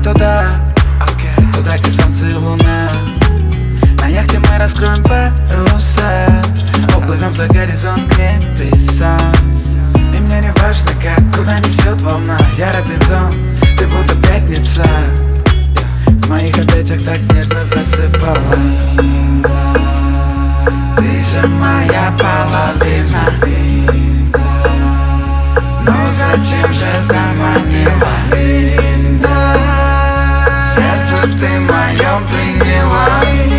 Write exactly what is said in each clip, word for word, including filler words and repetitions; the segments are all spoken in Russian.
туда, туда, где солнце и луна. На яхте мы раскроем паруса, уплывем за горизонт к небесам. И мне не важно, как, куда несет волна. Я Робинзон, ты будто пятница. В моих объятиях так нежно засыпала. Ты же моя половина. Ну зачем же заманила? Сердце ты мое приняла.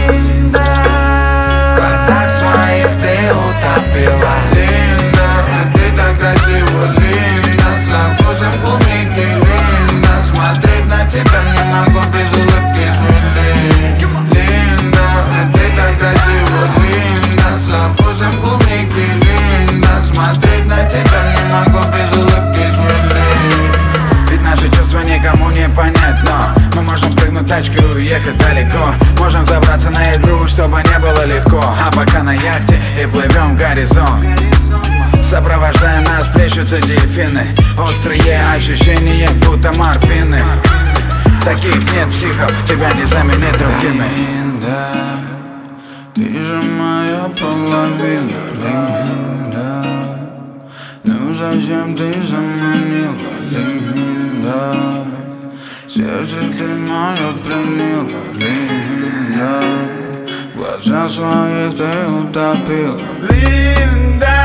В глазах своих ты утопила. Линда, ты так красива, Линда, с вкусом клубники, Линда. Смотреть на тебя не могу без улыбки смелей. Линда, ты так красива, Линда, с вкусом клубники, Линда. Смотреть на тебя не могу без улыбки смелей. Ведь наши чувства никому не понять, но мы можем прыгнуть тачку и уехать далеко. Можем забраться на игру, чтобы не было легко. А пока на яхте и плывем в горизонт, сопровождая нас плещутся дельфины. Острые ощущения, будто морфины. Таких нет психов, тебя не заменить другими. Линда, ты же моя половина, Линда. Ну зачем ты заманила, Линда? Сердце ты мое приняла, Линда. В глазах своих ты утопила, Линда.